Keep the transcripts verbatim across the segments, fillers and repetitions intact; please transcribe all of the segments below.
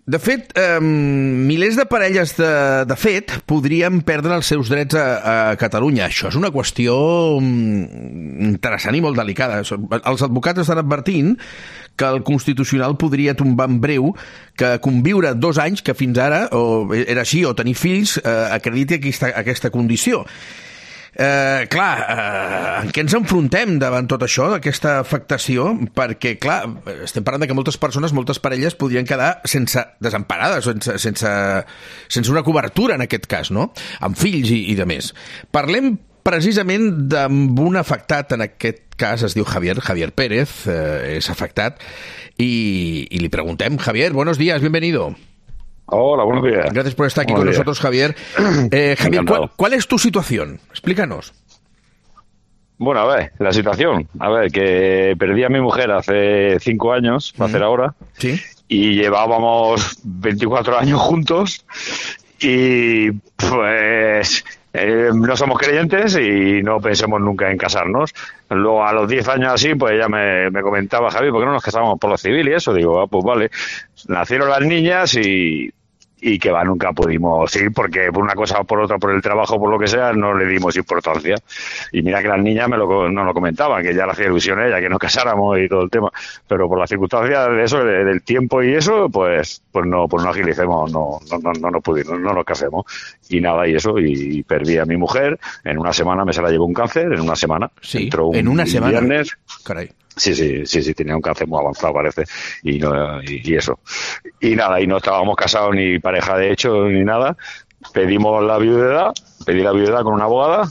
De fet, eh, milers de parelles de, de fet podrien perdre els seus drets a, a Catalunya. Això és una qüestió interessant i molt delicada. Els advocats estan advertint que el Constitucional podria tombar en breu que conviure dos anys, que fins ara o era així, o tenir fills, eh, acrediti aquesta, aquesta condició. Eh, clar, eh, en què ens enfrontem davant tot això, d'aquesta afectació? Perquè, clar, estem parlant de que moltes persones, moltes parelles podrien quedar sense desemparades, sense, sense, sense una cobertura en aquest cas, no? Amb fills i, i de més. Parlem precisament d'amb un afectat, en aquest cas es diu Javier, Javier Pérez, eh, és afectat, i, i li preguntem, Javier, buenos días, bienvenido. Hola, buenos días. Gracias por estar aquí buenos con días. nosotros, Javier. Eh, Javier, ¿cuál, ¿cuál es tu situación? Explícanos. Bueno, a ver, la situación. A ver, que perdí a mi mujer hace cinco años, va a ser ahora. Sí. Y llevábamos veinticuatro años juntos. Y pues eh, no somos creyentes y no pensemos nunca en casarnos. Luego a los diez años así, pues ella me, me comentaba, Javi, ¿por qué no nos casamos por lo civil y eso? Digo, ah, pues vale. Nacieron las niñas y, y que va, nunca pudimos ir porque por una cosa o por otra, por el trabajo, por lo que sea, no le dimos importancia. Y mira que las niñas me lo, no lo comentaban, que ya le hacía ilusión a ella, que nos casáramos y todo el tema. Pero por las circunstancias de eso, de, del tiempo y eso, pues pues no pues no agilicemos, no no no, no nos pudimos, no nos casemos. Y nada, y eso, y perdí a mi mujer. En una semana me se la llevó un cáncer, en una semana. Sí, entró un, en una semana. Un viernes. Caray. Sí, sí, sí, sí, tenía un cáncer muy avanzado, parece, y, no, y, y eso. Y nada, y no estábamos casados ni pareja de hecho ni nada. Pedimos la viudedad, pedí la viudedad con una abogada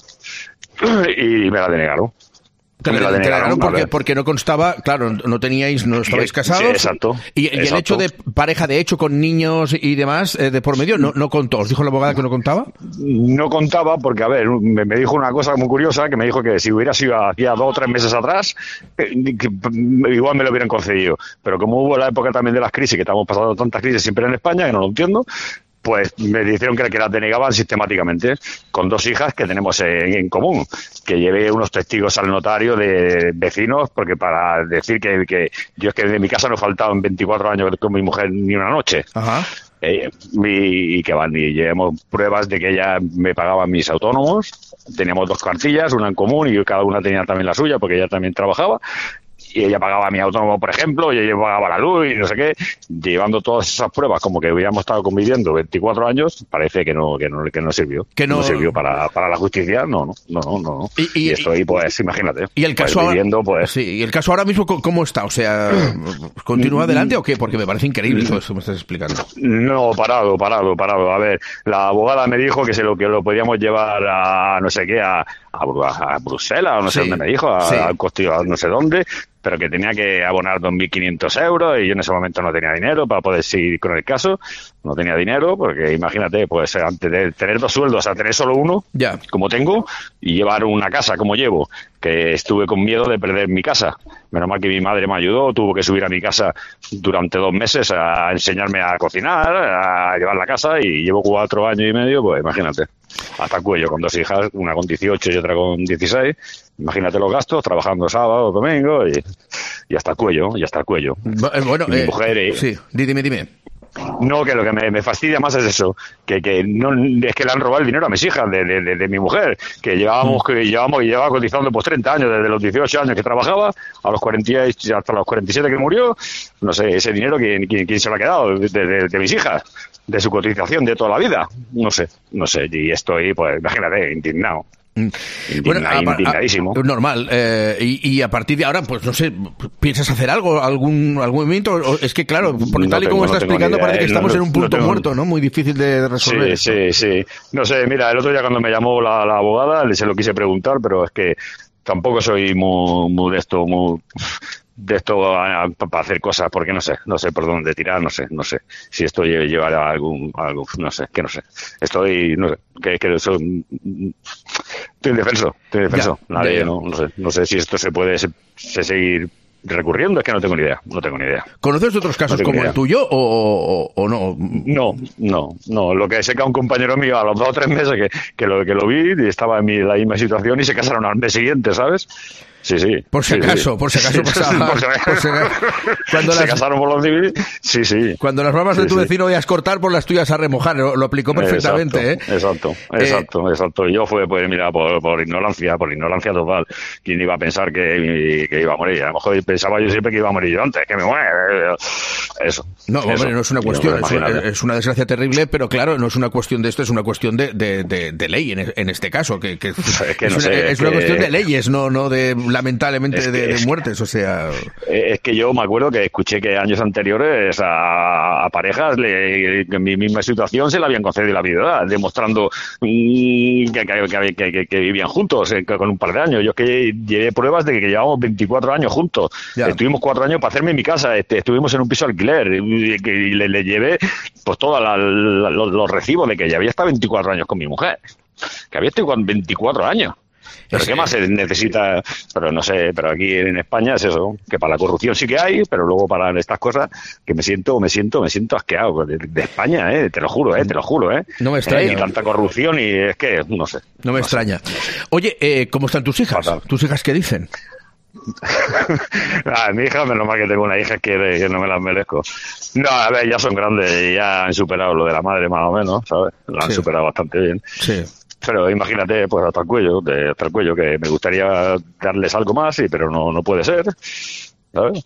y me la denegaron. Te Me la denegaron porque, a ver. porque no constaba, claro, no teníais, no estabais Sí, casados. sí, exacto, Y, y el exacto. hecho de pareja de hecho con niños y demás eh, de por medio no, no contó. ¿Os dijo la abogada que no contaba? No contaba porque, a ver, me, me dijo una cosa muy curiosa, que me dijo que si hubiera sido hacía dos o tres meses atrás, eh, que, igual me lo hubieran concedido. Pero como hubo la época también de las crisis, que estamos pasando tantas crisis siempre en España, que no lo entiendo, pues me dijeron que, que las denegaban sistemáticamente, con dos hijas que tenemos en, en común, que llevé unos testigos al notario de vecinos, porque para decir que, que yo es que de mi casa no faltaban veinticuatro años con mi mujer ni una noche. Ajá. Eh, y, y que van, y llevamos pruebas de que ella me pagaba mis autónomos, teníamos dos cartillas, una en común y cada una tenía también la suya porque ella también trabajaba. Y ella pagaba mi autónomo, por ejemplo, y ella pagaba la luz y no sé qué, llevando todas esas pruebas como que hubiéramos estado conviviendo veinticuatro años, parece que no que no, que no sirvió. Que no... no sirvió para, para la justicia, no, no, no, no. no. Y, y, y estoy, pues, imagínate. Y el caso pues, ahora, viviendo, pues... sí, y el caso ahora mismo, ¿cómo está? O sea, ¿continúa adelante o qué? Porque me parece increíble todo esto que me estás explicando. No, parado, parado, parado. A ver, la abogada me dijo que se lo que lo podíamos llevar a no sé qué, a, a, a Bruselas, o no sé Sí, dónde me dijo, a, sí. a Costillo, a no sé dónde, pero que tenía que abonar dos mil quinientos euros y yo en ese momento no tenía dinero para poder seguir con el caso. No tenía dinero porque imagínate, pues antes de tener dos sueldos a tener solo uno, Ya. como tengo, y llevar una casa como llevo, que estuve con miedo de perder mi casa. Menos mal que mi madre me ayudó, tuvo que subir a mi casa durante dos meses a enseñarme a cocinar, a llevar la casa, y llevo cuatro años y medio, pues imagínate, hasta el cuello, con dos hijas, una con dieciocho y otra con dieciséis. Imagínate los gastos, trabajando sábado, domingo, y, y hasta el cuello, y hasta el cuello. Bueno, Y mi eh, mujer, eh, sí, dime, dime. No, que lo que me, me fastidia más es eso, que, que no es que le han robado el dinero a mis hijas de, de, de, de mi mujer, que llevábamos, que llevábamos y llevaba cotizando pues treinta años, desde los dieciocho años que trabajaba a los cuarenta hasta los cuarenta y siete que murió. No sé, ese dinero quién, quién, quién se lo ha quedado de, de, de mis hijas, de su cotización de toda la vida. No sé, no sé, y estoy, pues imagínate, indignado. Indigna, Bueno, a, indignadísimo. A, normal. Eh, y, y a partir de ahora, pues no sé, ¿piensas hacer algo? ¿Algún algún movimiento? O es que, claro, porque No tal y como tengo, está no tengo explicando, ni idea, parece que eh, estamos no, en un no punto tengo- muerto, ¿no? Muy difícil de resolver. Sí, sí, sí. No sé, mira, el otro día cuando me llamó la, la abogada, le se lo quise preguntar, pero es que tampoco soy muy, muy de esto, muy de esto para hacer cosas, porque no sé, no sé por dónde tirar, no sé, no sé si esto lle- llevará a algún, a algún, no sé, que no sé. Estoy, no sé, que, que soy, estoy indefenso, estoy indefenso. Ya, Nadie, ya, ya. No, no sé, no sé si esto se puede se, se seguir recurriendo, es que no tengo ni idea, no tengo ni idea. ¿Conoces otros casos No tengo como idea. el tuyo o, o, o no? No, no, no. Lo que sé que a un compañero mío a los dos o tres meses que, que, lo, que lo vi y estaba en mi, la misma situación y se casaron al mes siguiente, ¿sabes? Sí, sí. Por si sí, acaso, sí. por si acaso pasaba. Por si acaso. Por si acaso. Cuando Se las, casaron por los civiles. Sí, sí. cuando las barbas sí, de tu sí. vecino voy a cortar, por las tuyas a remojar. Lo, lo aplicó perfectamente, exacto, ¿eh? Exacto, exacto, eh, exacto. Y yo fue, pues mira, por, por ignorancia, por ignorancia total. ¿Quién iba a pensar que, que iba a morir? A lo mejor pensaba yo siempre que iba a morir yo antes, que me muere. Eso. No, hombre, eso. no es una cuestión, es una, es una desgracia terrible, pero claro, no es una cuestión de esto, es una cuestión de, de, de, de ley en, en este caso, que, que, es, que es, no una, sé, es una que... cuestión de leyes, no, no de, lamentablemente, es que, de, de es muertes, o sea... Es que yo me acuerdo que escuché que años anteriores a, a parejas le, en mi misma situación se le habían concedido la vida, demostrando mmm, que, que, que, que, que vivían juntos eh, con un par de años. Yo es que llevé pruebas de que llevamos veinticuatro años juntos. Ya. Estuvimos cuatro años para hacerme en mi casa, este, estuvimos en un piso alquiler y, y, y le, le llevé pues todos los, los recibos de que ya había estado veinticuatro años con mi mujer, que había estado con veinticuatro años. Pero ¿qué más se necesita? Pero no sé, pero aquí en España es eso, que para la corrupción sí que hay, pero luego para estas cosas que me siento, me siento, me siento asqueado de, de España, eh, te lo juro, eh, te lo juro, eh. No me extraña. Eh, y tanta corrupción y es que, no sé. No me no extraña. Sé, no sé. Oye, eh, ¿cómo están tus hijas? Fatal. ¿Tus hijas qué dicen? Ah, mi hija, menos mal que tengo una hija que, que no me las merezco. No, a ver, ya son grandes, ya han superado lo de la madre más o menos, ¿sabes? Lo han sí. superado bastante bien. Sí. Pero imagínate, pues hasta el cuello, de, hasta el cuello, que me gustaría darles algo más, y, pero no, no puede ser, ¿sabes?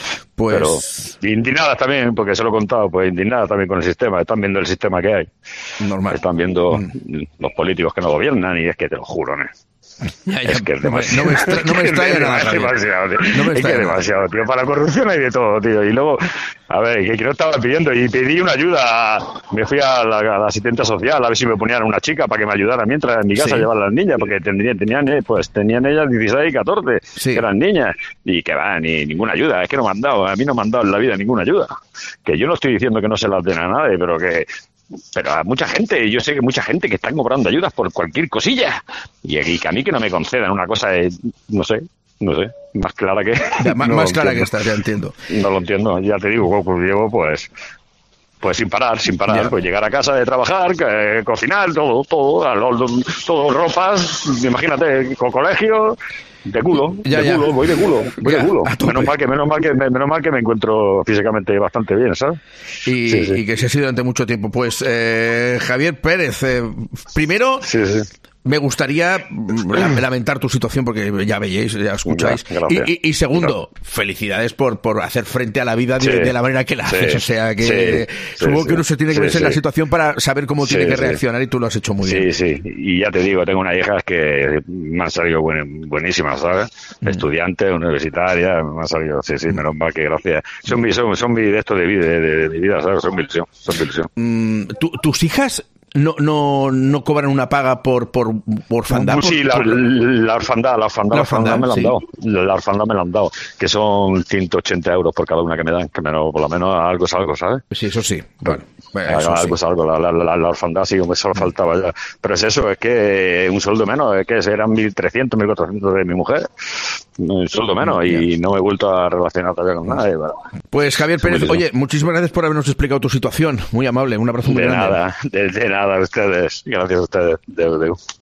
Pues... Pero indignadas también, porque se lo he contado, pues indignadas también con el sistema, están viendo el sistema que hay. Normal. Están viendo mm. los políticos que no gobiernan, y es que te lo juro, ¿no? Ya, ya, es que es demasiado. No me, extra, no me extraña nada. Es demasiado, tío. No me es que es demasiado, tío. Para la corrupción hay de todo, tío. Y luego, a ver, que, que no estaba pidiendo y pedí una ayuda. Me fui a la, a la asistente social a ver si me ponían una chica para que me ayudara mientras en mi casa sí. llevar a las niñas, porque tenían, tenían, pues, tenían ellas dieciséis y catorce, sí. que eran niñas. Y que va, ni ninguna ayuda. Es que no me han dado, a mí no me han dado en la vida ninguna ayuda. Que yo no estoy diciendo que no se las den a nadie, pero que... Pero a mucha gente, yo sé que mucha gente que están cobrando ayudas por cualquier cosilla y, y que a mí que no me concedan una cosa, de, no sé, no sé, más clara que... Ya, más no más clara que esta, ya entiendo. No lo entiendo, ya te digo, pues llevo pues... Pues sin parar, sin parar, ya. Pues llegar a casa de trabajar, eh, cocinar, todo, todo, todo, ropas, imagínate, con colegio... De culo, ya, de ya. culo, voy de culo, voy ya, de culo. Menos mal que, menos mal que, menos mal que me encuentro físicamente bastante bien, ¿sabes? Y, sí, sí. y que se ha sido durante mucho tiempo. Pues eh, Javier Pérez, eh, primero. Sí, sí. Me gustaría lamentar tu situación porque ya veis, ya escucháis. Ya, y, y, y segundo, claro. felicidades por, por hacer frente a la vida de, sí, de la manera que la haces. Sí, o sea, que sí, supongo sí, que uno se tiene que sí, verse sí. en la situación para saber cómo sí, tiene que sí. reaccionar y tú lo has hecho muy sí, bien. Sí, sí. Y ya te digo, tengo unas hijas que me han salido buen, buenísimas, ¿sabes? Mm. Estudiantes, universitarias, me han salido, sí, sí, mm. menos mal que gracias. Son mi, son, son mi de esto de vida, de, de, de vida, ¿sabes? Son mi ilusión, son mi ilusión. Mm, ¿tú, ¿Tus hijas no no no cobran una paga por por por orfandad? Sí, por, la, por... la orfandad, la orfandad, la orfandad me la han sí. dado. La orfandad me la han dado, que son ciento ochenta euros por cada una que me dan, que menos, por lo menos algo es algo, ¿sabes? Sí, eso sí. Bueno, bueno eso algo sí. es algo, la, la, la, la orfandad sí, me solo faltaba ya. Pero es eso, es que un sueldo menos, es que eran mil trescientos, mil cuatrocientos de mi mujer. Un sueldo menos, y no me he vuelto a relacionar todavía con nadie. Pero... Pues Javier Pérez, oye, muchísimas gracias por habernos explicado tu situación. Muy amable, un abrazo muy de grande. Nada, de, de nada, a ustedes. Gracias a ustedes. Deu, deu.